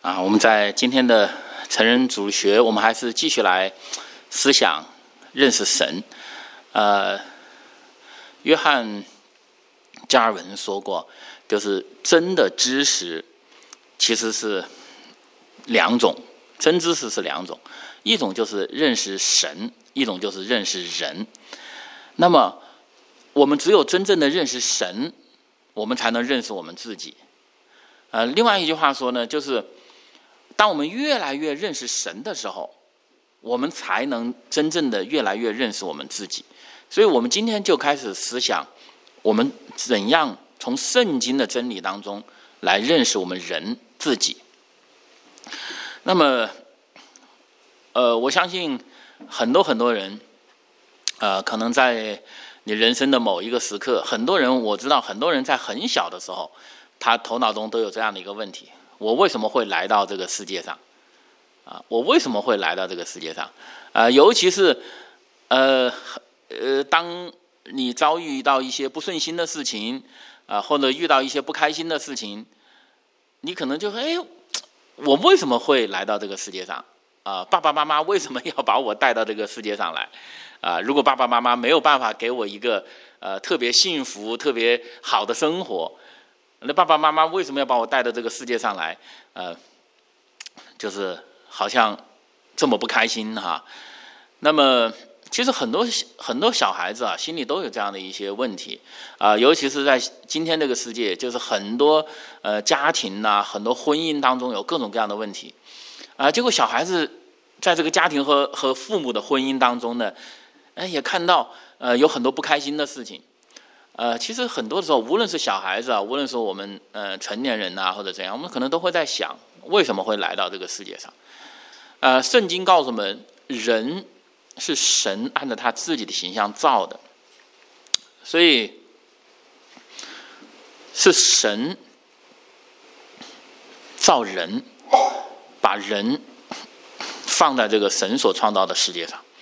我们在今天的成人主学，我们还是继续来思想认识神。约翰加尔文说过，就是真的知识其实是两种，真知识是两种，一种就是认识神，一种就是认识人。那么我们只有真正的认识神，我们才能认识我们自己。另外一句话说呢，就是当我们越来越认识神的时候，我们才能真正的越来越认识我们自己。所以我们今天就开始思想，我们怎样从圣经的真理当中来认识我们人自己。那么我相信很多人可能在你人生的某一个时刻，我知道很多人在很小的时候，他头脑中都有这样的一个问题：我为什么会来到这个世界上？我为什么会来到这个世界上？尤其是当你遭遇到一些不顺心的事情，或者遇到一些不开心的事情，你可能就我为什么会来到这个世界上？爸爸妈妈为什么要把我带到这个世界上来？如果爸爸妈妈没有办法给我一个特别幸福、特别好的生活，那爸爸妈妈为什么要把我带到这个世界上来？就是好像这么不开心哈。那么其实很多小孩子心里都有这样的一些问题尤其是在今天这个世界，就是很多家庭很多婚姻当中有各种各样的问题结果小孩子在这个家庭和父母的婚姻当中呢，也看到有很多不开心的事情。其实很多时候，无论是小孩子无论是我们成年人或者怎样，我们可能都会在想，为什么会来到这个世界上？圣经告诉我们，人是神按照他自己的形象造的，所以是神造人，把人放在这个神所创造的世界上。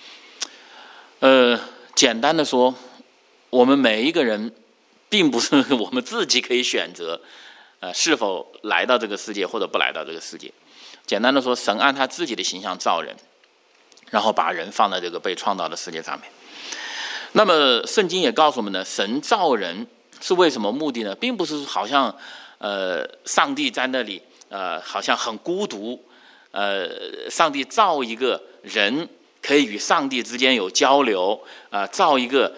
简单的说，我们每一个人并不是我们自己可以选择是否来到这个世界或者不来到这个世界。简单的说，神按他自己的形象造人，然后把人放在这个被创造的世界上面。那么圣经也告诉我们呢，神造人是为什么目的呢？并不是好像上帝在那里好像很孤独，上帝造一个人可以与上帝之间有交流，造一个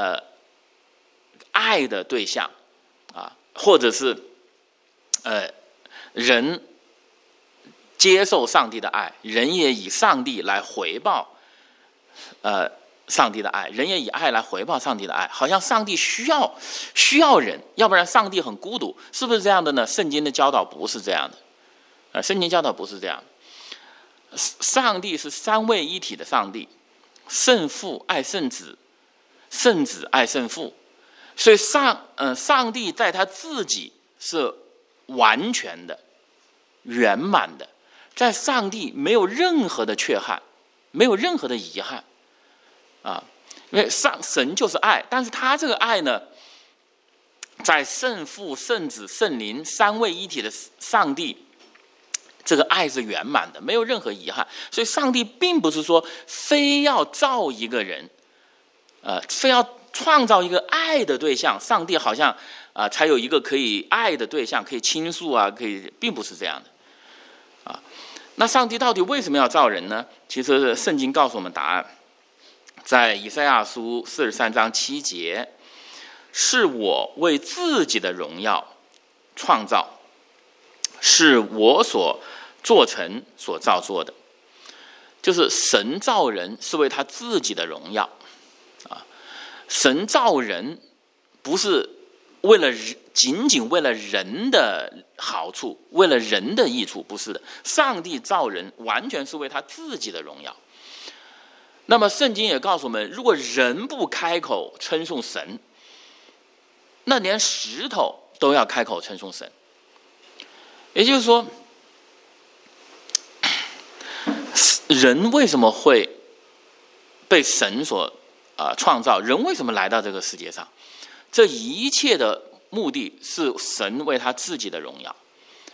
爱的对象或者是人接受上帝的爱，人也以上帝来回报上帝的爱，人也以爱来回报上帝的爱，好像上帝需要人，要不然上帝很孤独，是不是这样的呢？圣经的教导不是这样的，圣经教导不是这样的。上帝是三位一体的上帝，圣父爱圣子，圣子爱圣父，所以上帝在他自己是完全的、圆满的，在上帝没有任何的缺憾，没有任何的遗憾因为神就是爱，但是他这个爱呢，在圣父、圣子、圣灵三位一体的上帝，这个爱是圆满的，没有任何遗憾。所以上帝并不是说非要造一个人非要创造一个爱的对象，上帝好像才有一个可以爱的对象，可以倾诉并不是这样的那上帝到底为什么要造人呢？其实圣经告诉我们答案，在以赛亚书43章7节，是我为自己的荣耀创造，是我所做成所造作的。就是神造人是为他自己的荣耀神造人不是仅仅为了人的好处，为了人的益处，不是的。上帝造人完全是为他自己的荣耀。那么圣经也告诉我们，如果人不开口称颂神，那连石头都要开口称颂神。也就是说，人为什么会被神所创造？人为什么来到这个世界上？这一切的目的是神为他自己的荣耀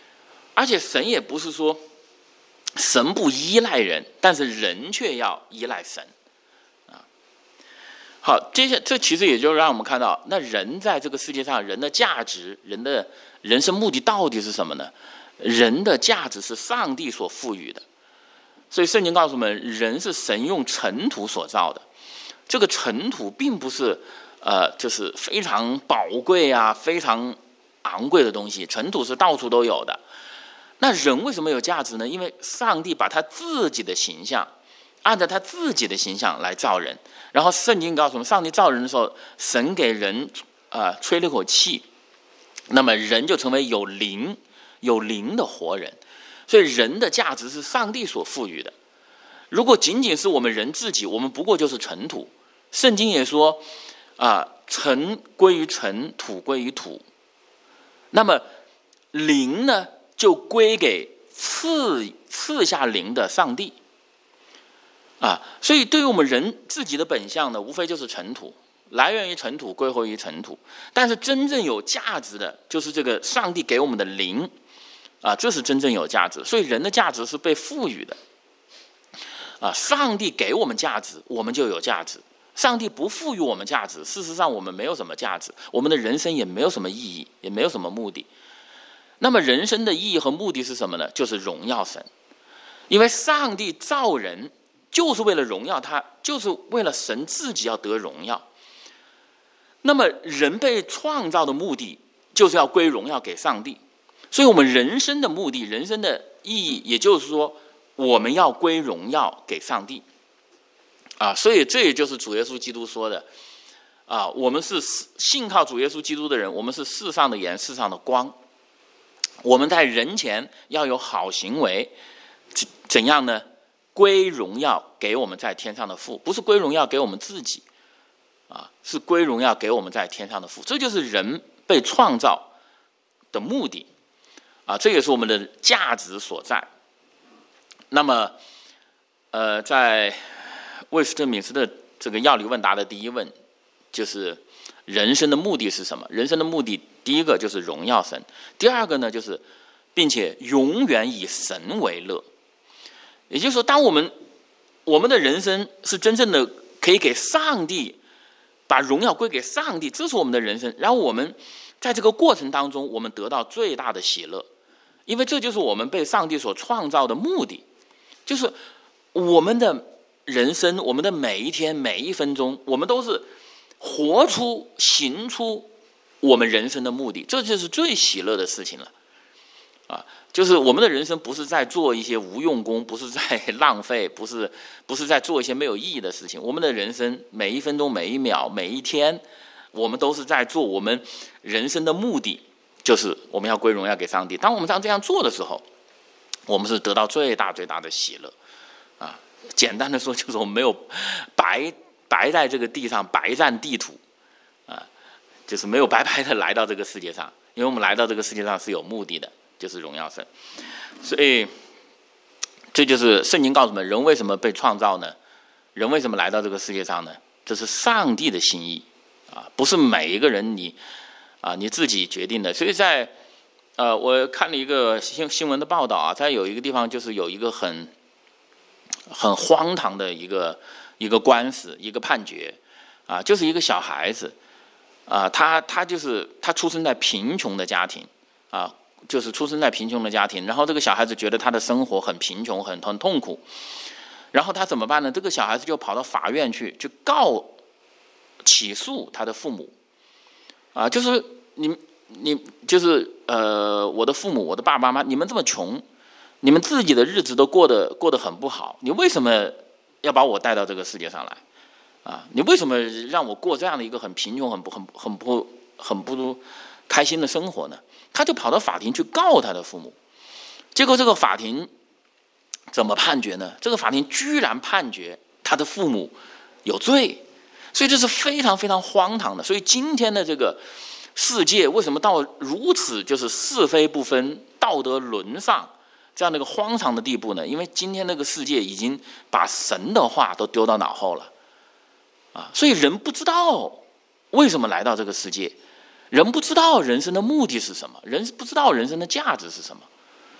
而且神也不是说神不依赖人，但是人却要依赖神啊。好，这其实也就让我们看到，那人在这个世界上，人的价值，人的人生目的到底是什么呢？人的价值是上帝所赋予的。所以圣经告诉我们，人是神用尘土所造的。这个尘土并不是就是非常宝贵啊、非常昂贵的东西，尘土是到处都有的。那人为什么有价值呢？因为上帝把他自己的形象，按照他自己的形象来造人。然后圣经告诉我们，上帝造人的时候，神给人吹了口气，那么人就成为有灵的活人。所以人的价值是上帝所赋予的。如果仅仅是我们人自己，我们不过就是尘土。圣经也说尘归于尘，土归于土。那么灵呢，就归给赐下灵的上帝所以对于我们人自己的本相呢，无非就是尘土，来源于尘土，归回于尘土。但是真正有价值的就是这个上帝给我们的灵这是真正有价值。所以人的价值是被赋予的上帝给我们价值，我们就有价值。上帝不赋予我们价值，事实上我们没有什么价值，我们的人生也没有什么意义，也没有什么目的。那么人生的意义和目的是什么呢？就是荣耀神。因为上帝造人就是为了荣耀他，就是为了神自己要得荣耀。那么人被创造的目的就是要归荣耀给上帝。所以我们人生的目的，人生的意义，也就是说我们要归荣耀给上帝所以这也就是主耶稣基督说的我们是信靠主耶稣基督的人，我们是世上的盐，世上的光。我们在人前要有好行为，怎样呢？归荣耀给我们在天上的父，不是归荣耀给我们自己是归荣耀给我们在天上的父。这就是人被创造的目的这也是我们的价值所在。那么在魏斯特敏斯的这个要理问答的第一问就是人生的目的是什么？人生的目的第一个就是荣耀神，第二个呢就是并且永远以神为乐。也就是说，当我们的人生是真正的可以给上帝，把荣耀归给上帝，这是我们的人生。然后我们在这个过程当中，我们得到最大的喜乐，因为这就是我们被上帝所创造的目的。就是我们的人生，我们的每一天每一分钟，我们都是活出行出我们人生的目的，这就是最喜乐的事情了就是我们的人生不是在做一些无用功，不是在浪费，不是在做一些没有意义的事情。我们的人生每一分钟每一秒每一天，我们都是在做我们人生的目的，就是我们要归荣耀给上帝。当我们这样做的时候，我们是得到最大最大的喜乐简单的说，就是我们没有白在这个地上白占地土就是没有白白的来到这个世界上，因为我们来到这个世界上是有目的的，就是荣耀神。所以这就是圣经告诉我们，人为什么被创造呢？人为什么来到这个世界上呢？这是上帝的心意不是每一个人你自己决定的。所以在我看了一个新闻的报道在有一个地方就是有一个很荒唐的一个官司，一个判决就是一个小孩子他出生在贫穷的家庭就是出生在贫穷的家庭，然后这个小孩子觉得他的生活很贫穷，很痛苦，然后他怎么办呢？这个小孩子就跑到法院去起诉他的父母就是你就是我的父母，我的爸爸妈妈，你们这么穷，你们自己的日子都过得很不好，你为什么要把我带到这个世界上来你为什么让我过这样的一个很贫穷很不开心的生活呢？他就跑到法庭去告他的父母，结果这个法庭怎么判决呢？这个法庭居然判决他的父母有罪，所以这是非常非常荒唐的。所以今天的这个世界为什么到如此就是是非不分、道德沦丧这样的一个荒唐的地步呢？因为今天那个世界已经把神的话都丢到脑后了所以人不知道为什么来到这个世界，人不知道人生的目的是什么，人不知道人生的价值是什么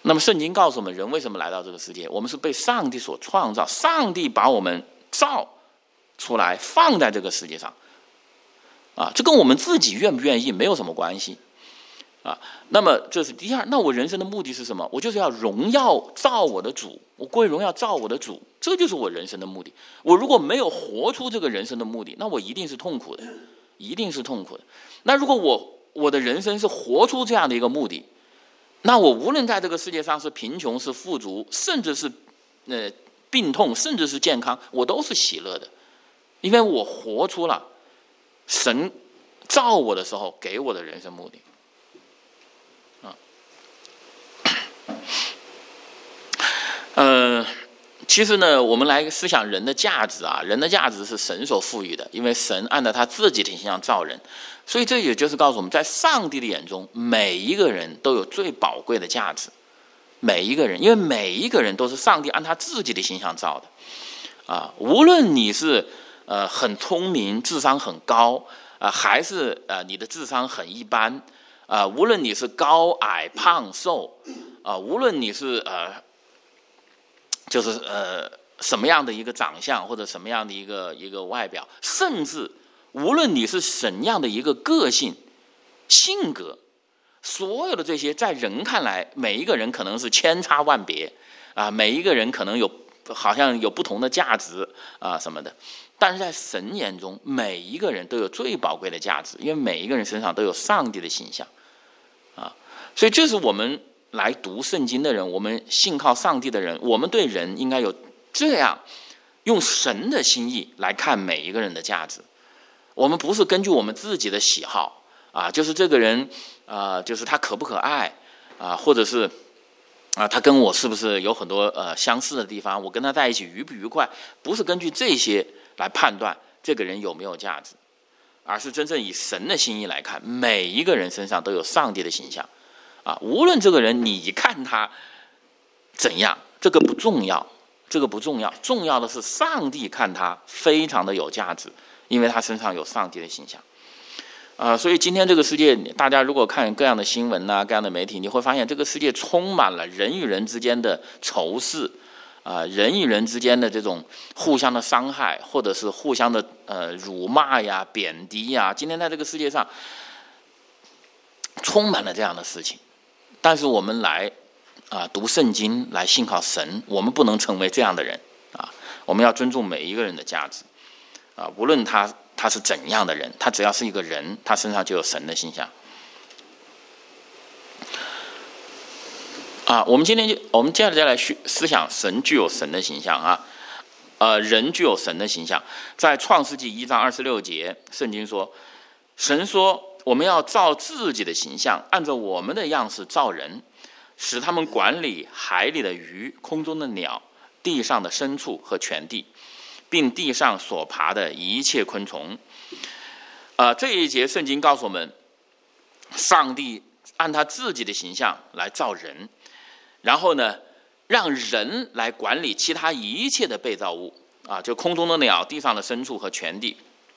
那么圣经告诉我们，人为什么来到这个世界？我们是被上帝所创造，上帝把我们造出来放在这个世界上这跟我们自己愿不愿意没有什么关系那么这是第二。那我人生的目的是什么？我就是要荣耀造我的主，我归荣耀造我的主，这就是我人生的目的。我如果没有活出这个人生的目的，那我一定是痛苦的，一定是痛苦的。那如果我的人生是活出这样的一个目的，那我无论在这个世界上是贫穷是富足，甚至是病痛，甚至是健康，我都是喜乐的，因为我活出了神造我的时候给我的人生目的其实呢，我们来思想人的价值人的价值是神所赋予的，因为神按照他自己的形象造人，所以这也就是告诉我们，在上帝的眼中，每一个人都有最宝贵的价值。每一个人，因为每一个人都是上帝按他自己的形象造的无论你是很聪明，智商很高还是你的智商很一般无论你是高矮胖瘦无论你是就是什么样的一个长相，或者什么样的一个外表，甚至无论你是怎样的一个个性性格，所有的这些在人看来，每一个人可能是千差万别每一个人可能好像有不同的价值什么的，但是在神眼中，每一个人都有最宝贵的价值，因为每一个人身上都有上帝的形象所以这是我们来读圣经的人，我们信靠上帝的人，我们对人应该有这样用神的心意来看每一个人的价值。我们不是根据我们自己的喜好就是这个人就是他可不可爱或者是他跟我是不是有很多相似的地方，我跟他在一起愉不愉快，不是根据这些来判断这个人有没有价值，而是真正以神的心意来看，每一个人身上都有上帝的形象无论这个人你看他怎样，这个不重要，重要的是上帝看他非常的有价值，因为他身上有上帝的形象所以今天这个世界，大家如果看各样的新闻各样的媒体，你会发现这个世界充满了人与人之间的仇视人与人之间的这种互相的伤害，或者是互相的辱骂呀、贬低呀。今天在这个世界上充满了这样的事情，但是我们来读圣经，来信靠神，我们不能成为这样的人我们要尊重每一个人的价值无论他是怎样的人，他只要是一个人，他身上就有神的形象我们接下来思想神具有神的形象人具有神的形象。在创世纪1章26节，圣经说，神说，我们要照自己的形象，按照我们的样式造人，使他们管理海里的鱼、空中的鸟、地上的牲畜和全地，并地上所爬的一切昆虫这一节圣经告诉我们，上帝按他自己的形象来造人，然后呢，让人来管理其他一切的被造物就空中的鸟、地上的牲畜和全地。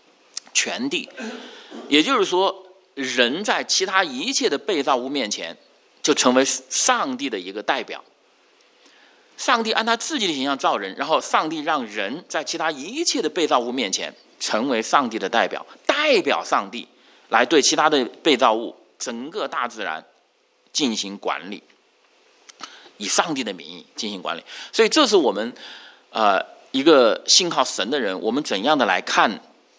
也就是说，人在其他一切的被造物面前就成为上帝的一个代表。上帝按他自己的形象造人，然后上帝让人在其他一切的被造物面前成为上帝的代表，代表上帝来对其他的被造物、整个大自然进行管理，以上帝的名义进行管理。所以这是我们一个信靠神的人，我们怎样的来看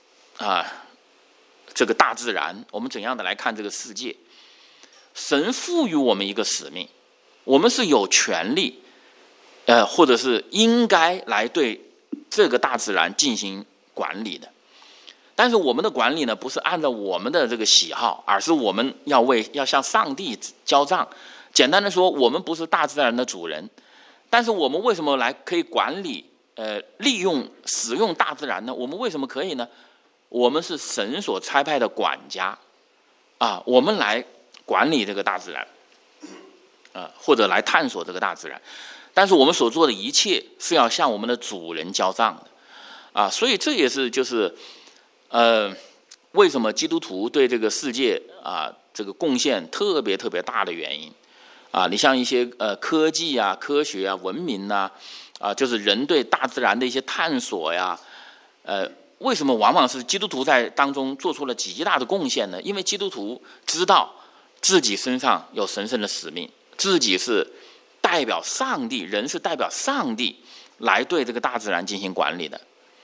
这个大自然，我们怎样的来看这个世界。神赋予我们一个使命，我们是有权利或者是应该来对这个大自然进行管理的。但是我们的管理呢，不是按照我们的这个喜好，而是我们要向上帝交账。简单的说，我们不是大自然的主人，但是我们为什么可以管理利用使用大自然呢？我们为什么可以呢？我们是神所差派的管家我们来管理这个大自然或者来探索这个大自然。但是我们所做的一切是要向我们的主人交账的所以这也是就是为什么基督徒对这个世界这个贡献特别特别大的原因啊，你像一些科技啊、科学啊、文明啊，就是人对大自然的一些探索呀，为什么往往是基督徒在当中做出了极大的贡献呢？因为基督徒知道自己身上有神圣的使命，自己是代表上帝，人是代表上帝来对这个大自然进行管理的，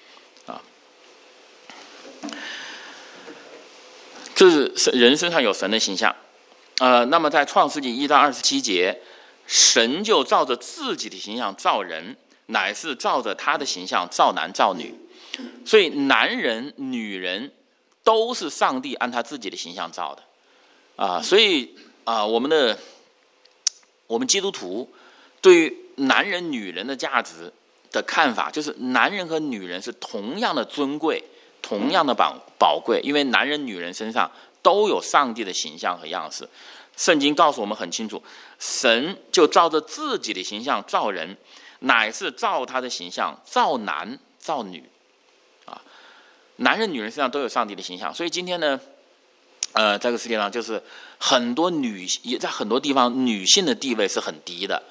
这是人身上有神的形象。那么在创世纪1到27节，神就照着自己的形象造人，乃是照着他的形象造男造女。所以男人女人都是上帝按他自己的形象造的。所以我们基督徒对于男人女人的价值的看法，就是男人和女人是同样的尊贵，同样的宝贵，因为男人女人身上都有上帝的形象和样式。圣经告诉我们很清楚，神就照着自己的形象造人，乃是照他的形象造男造女。男人女人身上都有上帝的形象。所以今天呢，这个世界上就是很多在很多地方女性的地位是很低的，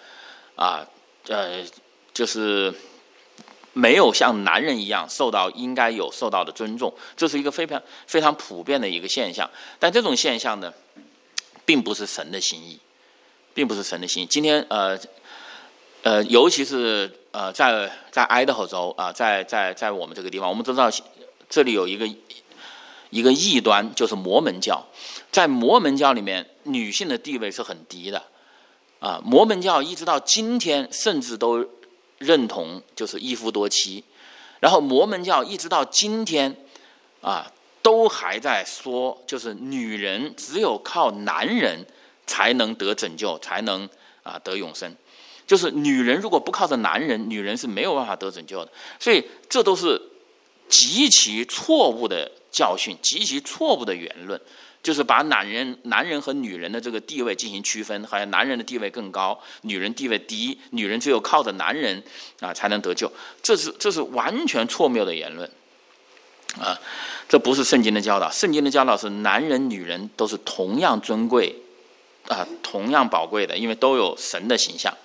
就是没有像男人一样应该有受到的尊重，这是一个非常非常普遍的一个现象。但这种现象呢，并不是神的心意，并不是神的心意。今天尤其是在爱达荷州在我们这个地方，我们知道这里有一个异端，就是摩门教。在摩门教里面，女性的地位是很低的。摩门教一直到今天，甚至都认同就是一夫多妻。然后摩门教一直到今天，都还在说，就是女人只有靠男人才能得拯救，才能得永生。就是女人如果不靠着男人，女人是没有办法得拯救的。所以这都是极其错误的教训，极其错误的言论，就是把男人和女人的这个地位进行区分，好像男人的地位更高，女人地位低，女人只有靠着男人才能得救。这是完全错谬的言论。这不是圣经的教导。圣经的教导是男人女人都是同样尊贵，同样宝贵的，因为都有神的形象。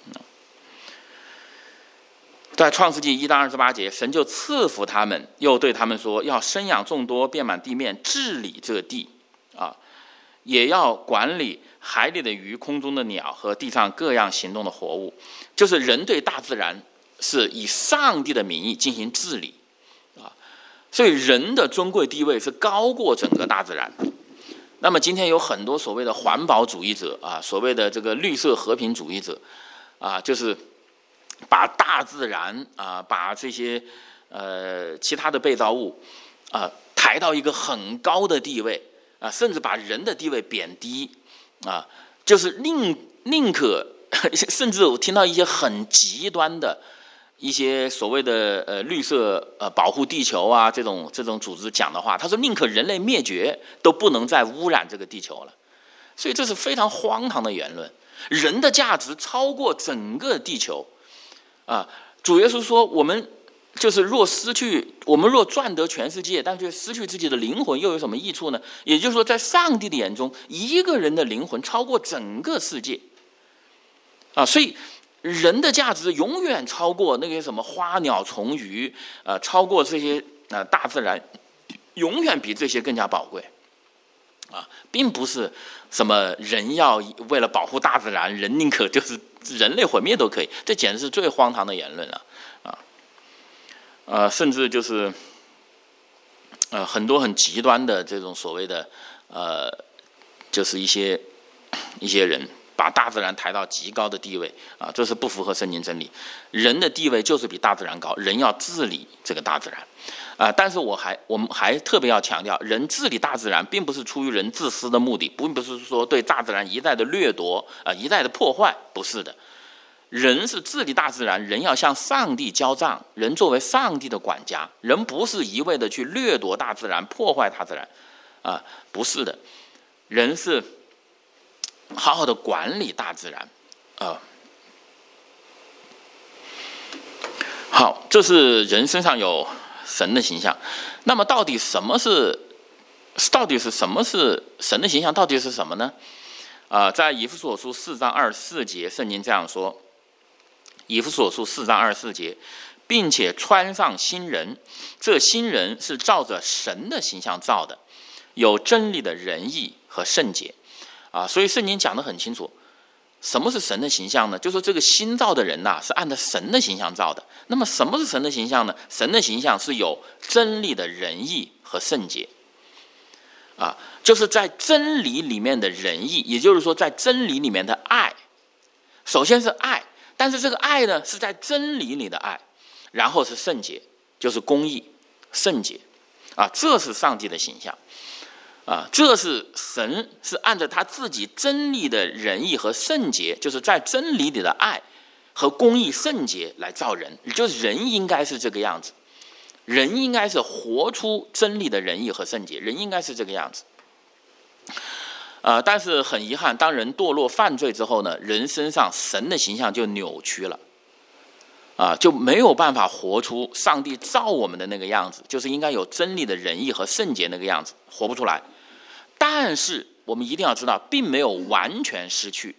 在创世纪1到28节，神就赐福他们，又对他们说，要生养众多，遍满地面，治理这个地，也要管理海里的鱼、空中的鸟和地上各样行动的活物。就是人对大自然是以上帝的名义进行治理，所以人的尊贵地位是高过整个大自然。那么今天有很多所谓的环保主义者所谓的这个绿色和平主义者就是把大自然把这些其他的被造物抬到一个很高的地位甚至把人的地位贬低就是宁可甚至我听到一些很极端的一些所谓的绿色保护地球这种组织讲的话，他说宁可人类灭绝都不能再污染这个地球了。所以这是非常荒唐的言论。人的价值超过整个地球主耶稣说，我们若赚得全世界，但却失去自己的灵魂，又有什么益处呢？也就是说，在上帝的眼中，一个人的灵魂超过整个世界所以人的价值永远超过那个什么花鸟虫鱼超过这些大自然，永远比这些更加宝贵并不是什么人要为了保护大自然，人宁可就是人类毁灭都可以，这简直是最荒唐的言论了甚至就是很多很极端的这种所谓的就是一些人把大自然抬到极高的地位这是不符合圣经真理。人的地位就是比大自然高，人要治理这个大自然但是我们还特别要强调，人治理大自然并不是出于人自私的目的，并不是说对大自然一再的掠夺一再的破坏，不是的。人是治理大自然，人要向上帝交账，人作为上帝的管家，人不是一味的去掠夺大自然，破坏大自然不是的。人是好好的管理大自然好，这是人身上有神的形象。那么到底什么是神的形象？到底是什么呢？ 在以弗所书4章24节，圣经这样说：以弗所书4章24节，并且穿上新人，这新人是照着神的形象造的，有真理的仁义和圣洁。所以圣经讲得很清楚，什么是神的形象呢？就说这个新造的人是按照神的形象造的。那么什么是神的形象呢？神的形象是有真理的仁义和圣洁。就是在真理里面的仁义，也就是说在真理里面的爱。首先是爱，但是这个爱呢是在真理里的爱，然后是圣洁，就是公义、圣洁。这是上帝的形象。这是神是按照他自己真理的仁义和圣洁，就是在真理里的爱和公义圣洁来造人，就是人应该是这个样子，人应该是活出真理的仁义和圣洁，人应该是这个样子。但是很遗憾，当人堕落犯罪之后呢，人身上神的形象就扭曲了，就没有办法活出上帝造我们的那个样子，就是应该有真理的仁义和圣洁那个样子，活不出来。但是我们一定要知道，并没有完全失去，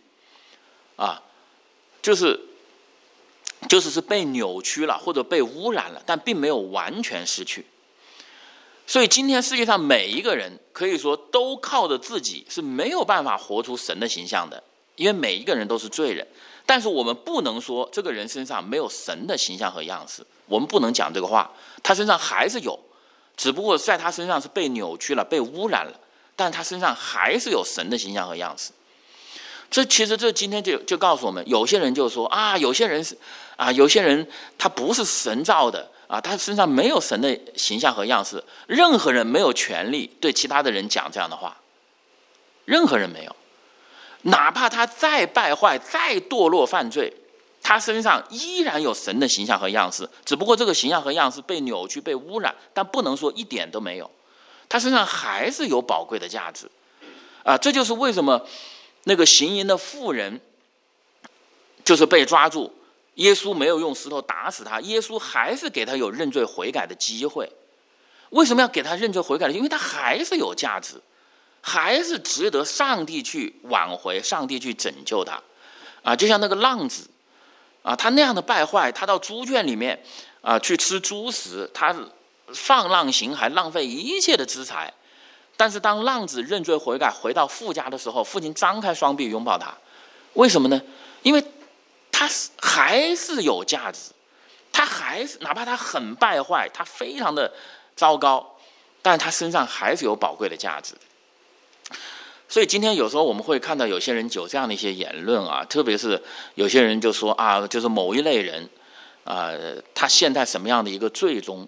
就是被扭曲了或者被污染了，但并没有完全失去。所以今天世界上每一个人可以说都靠着自己是没有办法活出神的形象的，因为每一个人都是罪人。但是我们不能说这个人身上没有神的形象和样式，我们不能讲这个话，他身上还是有，只不过在他身上是被扭曲了、被污染了，但他身上还是有神的形象和样式。其实今天就告诉我们，有些人就说有些人他不是神造的他身上没有神的形象和样式。任何人没有权利对其他的人讲这样的话，任何人没有，哪怕他再败坏、再堕落犯罪，他身上依然有神的形象和样式，只不过这个形象和样式被扭曲、被污染，但不能说一点都没有，他身上还是有宝贵的价值这就是为什么那个行淫的妇人就是被抓住，耶稣没有用石头打死他，耶稣还是给他有认罪悔改的机会。为什么要给他认罪悔改的？因为他还是有价值，还是值得上帝去挽回，上帝去拯救他就像那个浪子他那样的败坏，他到猪圈里面去吃猪食，他放浪形骸，浪费一切的资财。但是当浪子认罪悔改回到父家的时候，父亲张开双臂拥抱他。为什么呢？因为他还是有价值，他还是哪怕他很败坏，他非常的糟糕，但他身上还是有宝贵的价值。所以今天有时候我们会看到有些人有这样的一些言论特别是有些人就说就是某一类人他现在什么样的一个罪中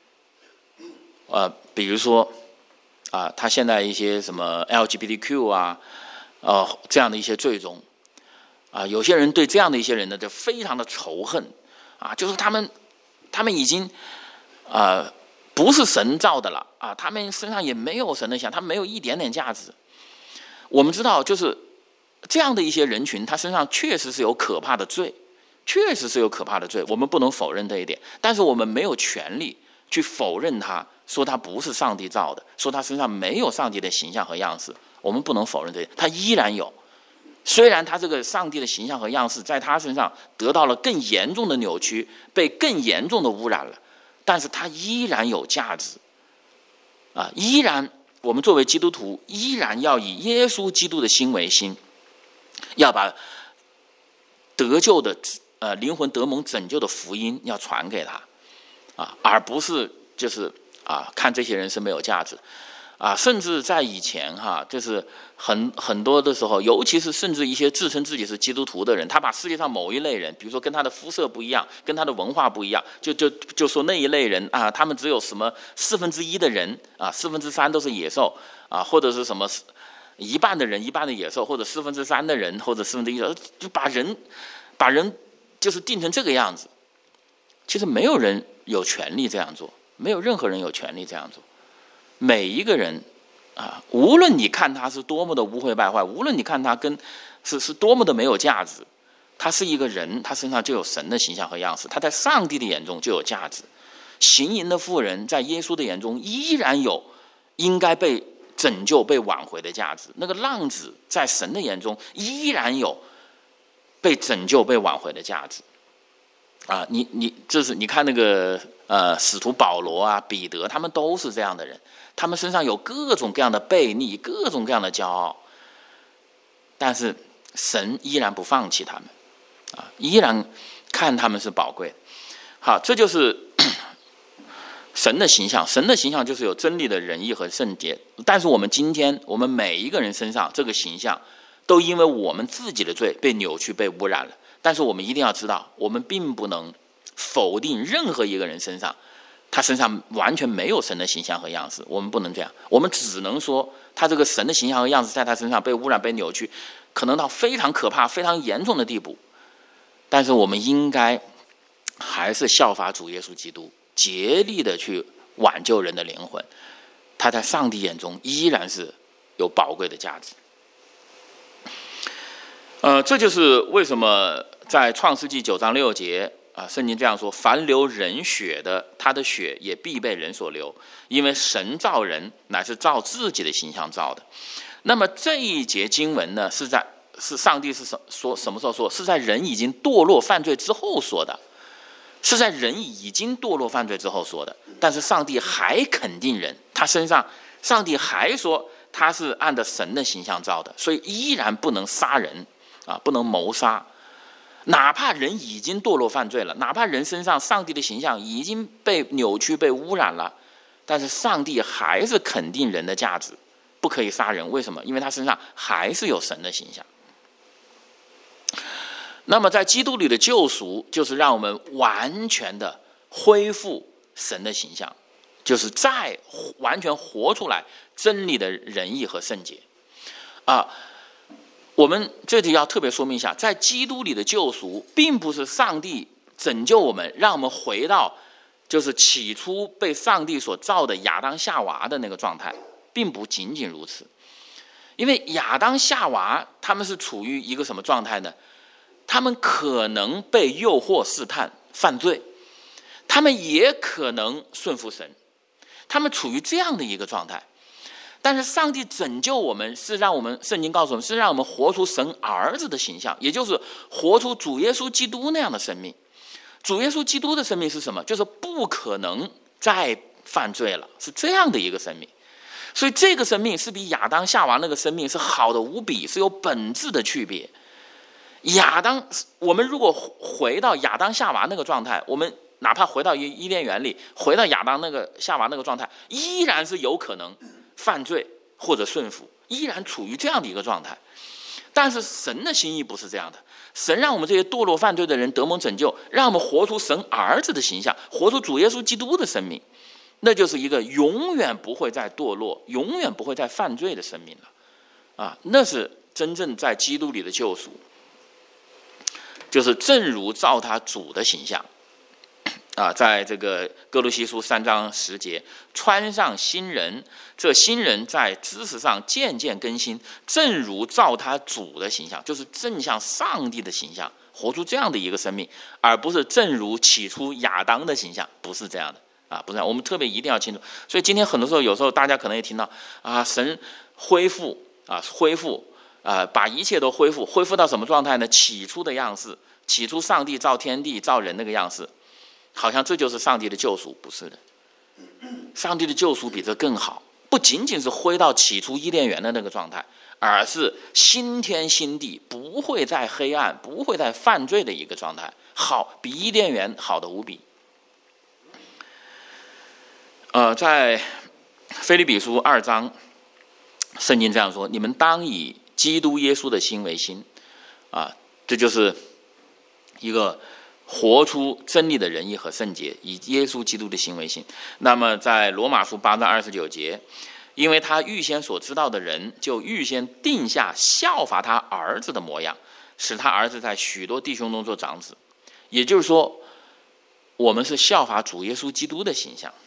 比如说他现在一些什么 LGBTQ 这样的一些罪中有些人对这样的一些人呢就非常的仇恨就是他们已经不是神造的了他们身上也没有神的形象，他们没有一点点价值。我们知道就是这样的一些人群，他身上确实是有可怕的罪，确实是有可怕的罪，我们不能否认这一点，但是我们没有权利去否认他，说他不是上帝造的，说他身上没有上帝的形象和样式，我们不能否认这一点，他依然有。虽然他这个上帝的形象和样式在他身上得到了更严重的扭曲，被更严重的污染了，但是他依然有价值依然我们作为基督徒依然要以耶稣基督的心为心，要把得救的灵魂得蒙拯救的福音要传给他而不是就是看这些人是没有价值甚至在以前就是很多的时候，尤其是甚至一些自称自己是基督徒的人，他把世界上某一类人，比如说跟他的肤色不一样，跟他的文化不一样，就说那一类人他们只有什么1/4的人3/4都是野兽或者是什么一半的人一半的野兽，或者3/4的人或者1/4，就把人就是定成这个样子。其实没有人有权利这样做，没有任何人有权利这样做。每一个人无论你看他是多么的污秽败坏，无论你看他是多么的没有价值，他是一个人，他身上就有神的形象和样式，他在上帝的眼中就有价值。行淫的妇人在耶稣的眼中依然有应该被拯救、被挽回的价值。那个浪子在神的眼中依然有被拯救、被挽回的价值。啊，你看那个使徒保罗啊、彼得，他们都是这样的人，他们身上有各种各样的悖逆，各种各样的骄傲，但是神依然不放弃他们，啊，依然看他们是宝贵的。好，这就是神的形象。神的形象就是有真理的仁义和圣洁。但是我们今天，我们每一个人身上这个形象，都因为我们自己的罪被扭曲、被污染了。但是我们一定要知道，我们并不能否定任何一个人身上，他身上完全没有神的形象和样式。我们不能这样，我们只能说他这个神的形象和样式在他身上被污染、被扭曲，可能到非常可怕、非常严重的地步。但是我们应该还是效法主耶稣基督，竭力的去挽救人的灵魂。他在上帝眼中依然是有宝贵的价值。这就是为什么在创世纪9章6节圣经这样说：凡流人血的，他的血也必被人所流，因为神造人乃是照自己的形象造的。那么这一节经文呢，是上帝是说什么时候说？是在人已经堕落犯罪之后说的，是在人已经堕落犯罪之后说的。但是上帝还肯定人，他身上上帝还说他是按照神的形象造的，所以依然不能杀人不能谋杀。哪怕人已经堕落犯罪了，哪怕人身上上帝的形象已经被扭曲、被污染了，但是上帝还是肯定人的价值，不可以杀人。为什么？因为他身上还是有神的形象。那么在基督里的救赎，就是让我们完全的恢复神的形象，就是再完全活出来真理的仁义和圣洁。我们这里要特别说明一下，在基督里的救赎，并不是上帝拯救我们，让我们回到就是起初被上帝所造的亚当夏娃的那个状态，并不仅仅如此。因为亚当夏娃他们是处于一个什么状态呢？他们可能被诱惑试探犯罪，他们也可能顺服神，他们处于这样的一个状态。但是上帝拯救我们，是让我们，圣经告诉我们，是让我们活出神儿子的形象，也就是活出主耶稣基督那样的生命。主耶稣基督的生命是什么？就是不可能再犯罪了，是这样的一个生命。所以这个生命是比亚当夏娃那个生命是好的无比，是有本质的区别。我们如果回到亚当夏娃那个状态，我们哪怕回到伊甸园里，回到亚当夏娃那个状态，依然是有可能犯罪或者顺服，依然处于这样的一个状态。但是神的心意不是这样的，神让我们这些堕落犯罪的人得蒙拯救，让我们活出神儿子的形象，活出主耶稣基督的生命，那就是一个永远不会再堕落、永远不会再犯罪的生命了。那是真正在基督里的救赎，就是正如照他主的形象。在这个哥罗西书3章10节，穿上新人，这新人在知识上渐渐更新，正如照他主的形象，就是正像上帝的形象，活出这样的一个生命，而不是正如起初亚当的形象，不是这样的不是这样。我们特别一定要清楚。所以今天很多时候，有时候大家可能也听到神恢复把一切都恢复到什么状态呢？起初的样式，起初上帝造天地造人那个样式。好像这就是上帝的救赎，不是的。上帝的救赎比这更好，不仅仅是回到起初伊甸园的那个状态，而是新天新地，不会再黑暗，不会再犯罪的一个状态，好，比伊甸园好的无比。在腓立比书2章，圣经这样说：你们当以基督耶稣的心为心。这就是一个活出真理的仁义和圣洁，以耶稣基督的心为心。那么在罗马书8章29节，因为他预先所知道的人，就预先定下效法他儿子的模样，使他儿子在许多弟兄中做长子。也就是说，我们是效法主耶稣基督的形象。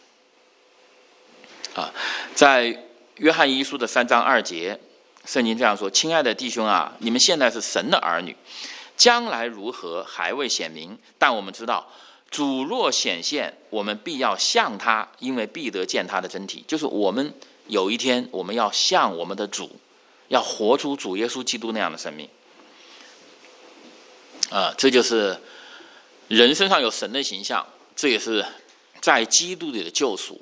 在约翰一书的3章2节，圣经这样说：亲爱的弟兄你们现在是神的儿女，将来如何还未显明，但我们知道主若显现，我们必要像他，因为必得见他的真体。就是我们有一天我们要像我们的主，要活出主耶稣基督那样的生命。这就是人身上有神的形象，这也是在基督里的救赎。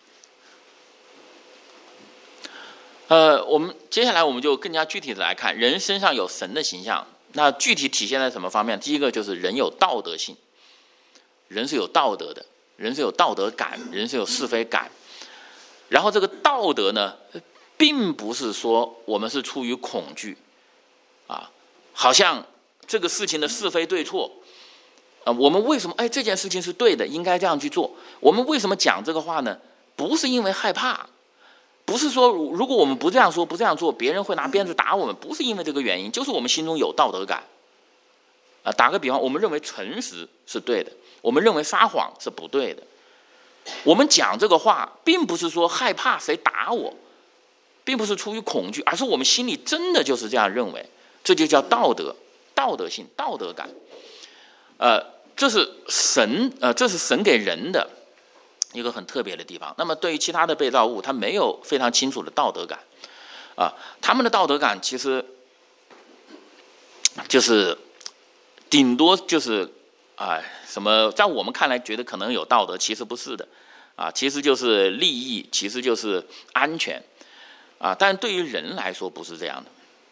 我们接下来我们就更加具体的来看，人身上有神的形象，那具体体现在什么方面？第一个就是人有道德性，人是有道德的，人是有道德感，人是有是非感。然后这个道德呢，并不是说我们是出于恐惧好像这个事情的是非对错我们为什么这件事情是对的，应该这样去做？我们为什么讲这个话呢？不是因为害怕，不是说如果我们不这样说不这样做，别人会拿鞭子打我们，不是因为这个原因，就是我们心中有道德感打个比方，我们认为诚实是对的，我们认为撒谎是不对的。我们讲这个话并不是说害怕谁打我，并不是出于恐惧，而是我们心里真的就是这样认为，这就叫道德、道德性、道德感。这是神给人的一个很特别的地方。那么对于其他的被造物，他没有非常清楚的道德感他们的道德感其实就是顶多就是什么在我们看来觉得可能有道德，其实不是的其实就是利益，其实就是安全但对于人来说不是这样的。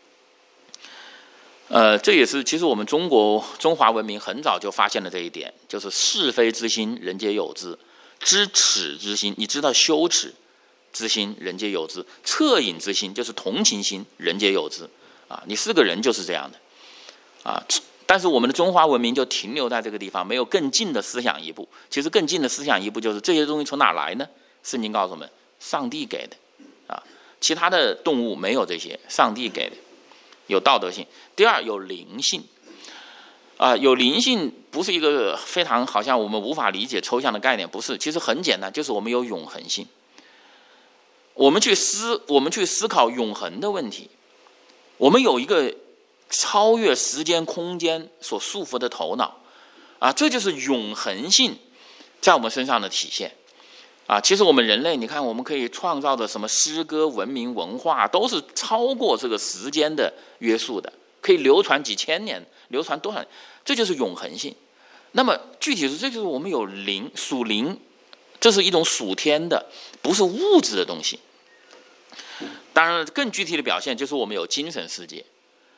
这也是其实我们中华文明很早就发现了这一点，就是是非之心人皆有之，知耻之心，你知道羞耻之心人皆有之，恻隐之心就是同情心人皆有之你是个人就是这样的但是我们的中华文明就停留在这个地方，没有更近的思想一步。其实更近的思想一步就是这些东西从哪来呢？圣经告诉我们，上帝给的其他的动物没有这些，上帝给的，有道德性。第二，有灵性有灵性不是一个非常好像我们无法理解抽象的概念，不是，其实很简单，就是我们有永恒性。我们去思考永恒的问题，我们有一个超越时间空间所束缚的头脑这就是永恒性在我们身上的体现其实我们人类，你看我们可以创造的什么诗歌、文明、文化，都是超过这个时间的约束的，可以流传几千年，流传多少年，这就是永恒性。那么具体是，这就是我们有灵，属灵，这是一种属天的，不是物质的东西。当然更具体的表现就是我们有精神世界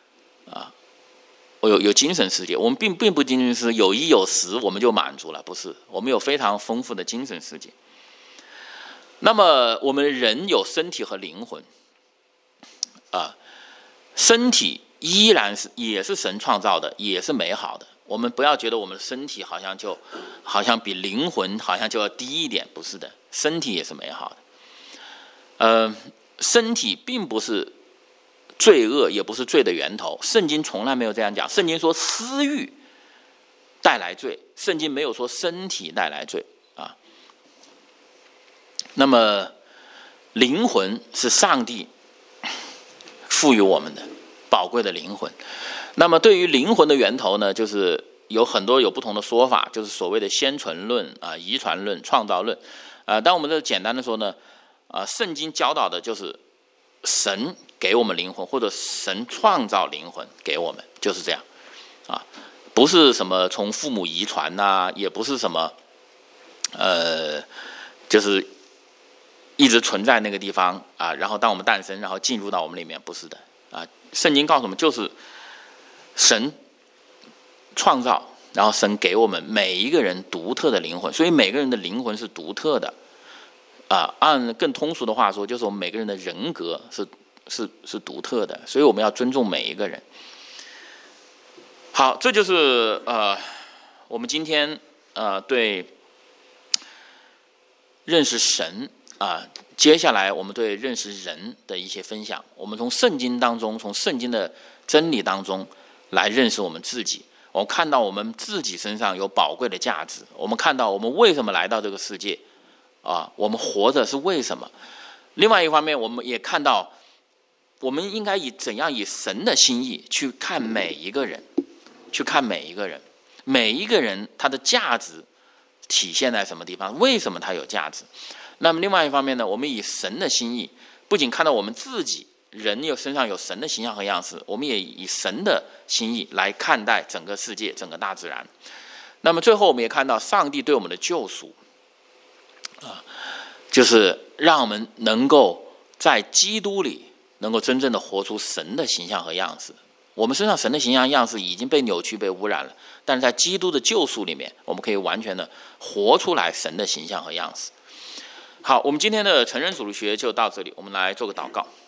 有精神世界，我们并不仅仅是有衣有食我们就满足了，不是，我们有非常丰富的精神世界。那么我们人有身体和灵魂身体依然也是神创造的，也是美好的。我们不要觉得我们的身体好像比灵魂好像就要低一点，不是的，身体也是美好的身体并不是罪恶，也不是罪的源头，圣经从来没有这样讲。圣经说私欲带来罪，圣经没有说身体带来罪那么灵魂是上帝赋予我们的宝贵的灵魂。那么对于灵魂的源头呢，就是有很多有不同的说法，就是所谓的先存论遗传论、创造论但我们这简单的说呢圣经教导的就是神给我们灵魂，或者神创造灵魂给我们，就是这样不是什么从父母遗传也不是什么就是一直存在那个地方然后当我们诞生，然后进入到我们里面，不是的圣经告诉我们，就是神创造，然后神给我们每一个人独特的灵魂，所以每个人的灵魂是独特的按更通俗的话说，就是我们每个人的人格是独特的，所以我们要尊重每一个人。好，这就是我们今天对认识神接下来我们对认识人的一些分享。我们从圣经当中，从圣经的真理当中来认识我们自己。我们看到我们自己身上有宝贵的价值，我们看到我们为什么来到这个世界我们活着是为什么。另外一方面，我们也看到我们应该怎样以神的心意去看每一个人，每一个人他的价值体现在什么地方，为什么他有价值。 那么另外一方面呢，我们以神的心意，不仅看到我们自己人身上有神的形象和样式，我们也以神的心意来看待整个世界、整个大自然。那么最后我们也看到上帝对我们的救赎就是让我们能够在基督里能够真正的活出神的形象和样式。我们身上神的形象样式已经被扭曲、被污染了，但是在基督的救赎里面，我们可以完全的活出来神的形象和样式。好，我们今天的成人主日学就到这里，我们来做个祷告。